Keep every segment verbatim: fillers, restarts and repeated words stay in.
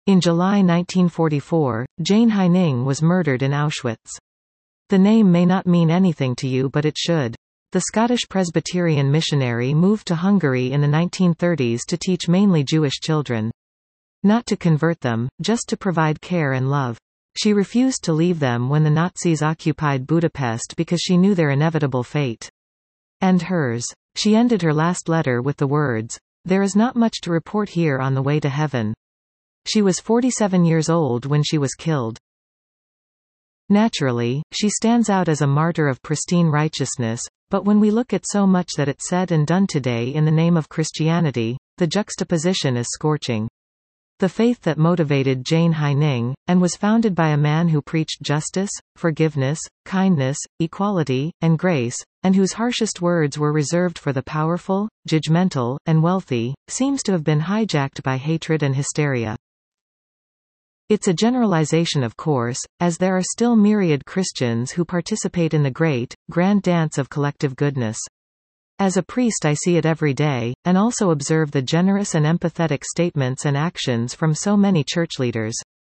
In July nineteen forty-four, Jane Haining was murdered in Auschwitz. The name may not mean anything to you, but it should. The Scottish Presbyterian missionary moved to Hungary in the nineteen thirties to teach mainly Jewish children. Not to convert them, just to provide care and love. She refused to leave them when the Nazis occupied Budapest because she knew their inevitable fate. And hers. She ended her last letter with the words, "There is not much to report here on the way to heaven." She was forty-seven years old when she was killed. Naturally, she stands out as a martyr of pristine righteousness, but when we look at so much that it's said and done today in the name of Christianity, the juxtaposition is scorching. The faith that motivated Jane Haining, and was founded by a man who preached justice, forgiveness, kindness, equality, and grace, and whose harshest words were reserved for the powerful, judgmental, and wealthy, seems to have been hijacked by hatred and hysteria. It's a generalization, of course, as there are still myriad Christians who participate in the great, grand dance of collective goodness. As a priest, I see it every day, and also observe the generous and empathetic statements and actions from so many church leaders.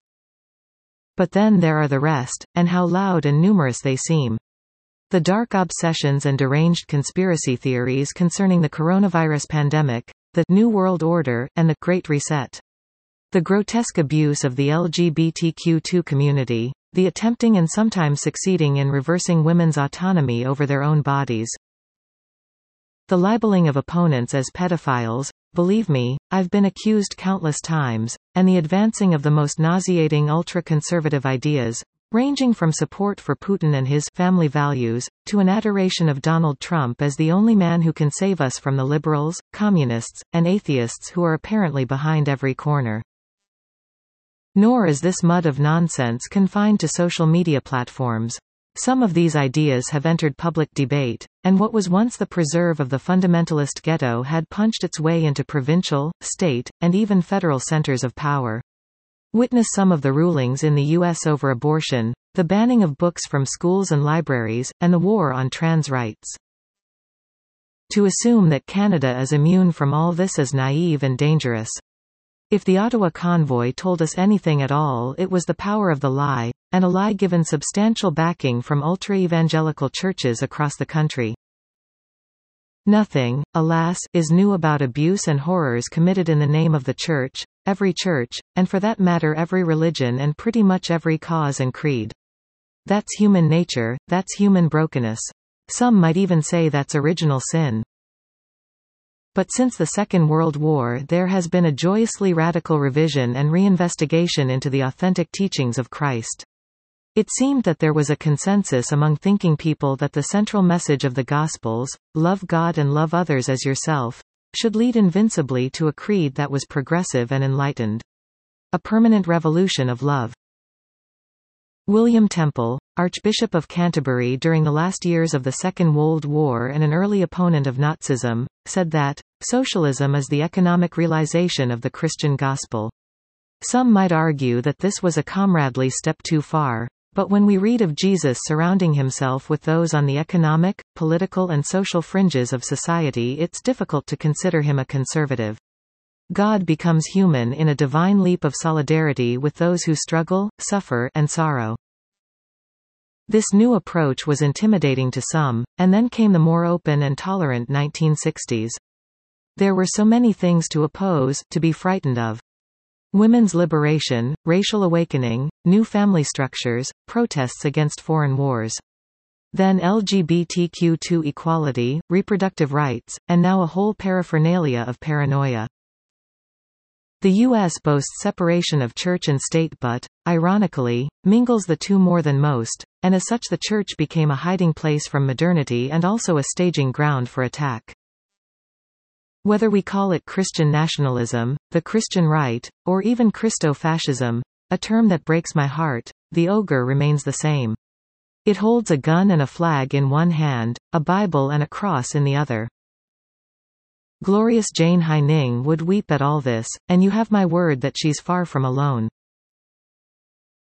But then there are the rest, and how loud and numerous they seem. The dark obsessions and deranged conspiracy theories concerning the coronavirus pandemic, the New World Order, and the Great Reset. The grotesque abuse of the L G B T Q two community, the attempting and sometimes succeeding in reversing women's autonomy over their own bodies. The libeling of opponents as pedophiles, believe me, I've been accused countless times, and the advancing of the most nauseating ultra-conservative ideas, ranging from support for Putin and his family values, to an adoration of Donald Trump as the only man who can save us from the liberals, communists, and atheists who are apparently behind every corner. Nor is this mud of nonsense confined to social media platforms. Some of these ideas have entered public debate, and what was once the preserve of the fundamentalist ghetto had punched its way into provincial, state, and even federal centers of power. Witness some of the rulings in the U S over abortion, the banning of books from schools and libraries, and the war on trans rights. To assume that Canada is immune from all this is naive and dangerous. If the Ottawa convoy told us anything at all, it was the power of the lie, and a lie given substantial backing from ultra-evangelical churches across the country. Nothing, alas, is new about abuse and horrors committed in the name of the Church, every church, and for that matter every religion and pretty much every cause and creed. That's human nature, that's human brokenness. Some might even say that's original sin. But since the Second World War there has been a joyously radical revision and reinvestigation into the authentic teachings of Christ. It seemed that there was a consensus among thinking people that the central message of the Gospels, love God and love others as yourself, should lead invincibly to a creed that was progressive and enlightened. A permanent revolution of love. William Temple, Archbishop of Canterbury during the last years of the Second World War and an early opponent of Nazism, said that, "Socialism is the economic realization of the Christian gospel." Some might argue that this was a comradely step too far, but when we read of Jesus surrounding himself with those on the economic, political and social fringes of society, it's difficult to consider him a conservative. God becomes human in a divine leap of solidarity with those who struggle, suffer, and sorrow. This new approach was intimidating to some, and then came the more open and tolerant nineteen sixties. There were so many things to oppose, to be frightened of. Women's liberation, racial awakening, new family structures, protests against foreign wars. Then L G B T Q two equality, reproductive rights, and now a whole paraphernalia of paranoia. The U S boasts separation of church and state but, ironically, mingles the two more than most, and as such the church became a hiding place from modernity and also a staging ground for attack. Whether we call it Christian nationalism, the Christian right, or even Christo-fascism, a term that breaks my heart, the ogre remains the same. It holds a gun and a flag in one hand, a Bible and a cross in the other. Glorious Jane Haining would weep at all this, and you have my word that she's far from alone.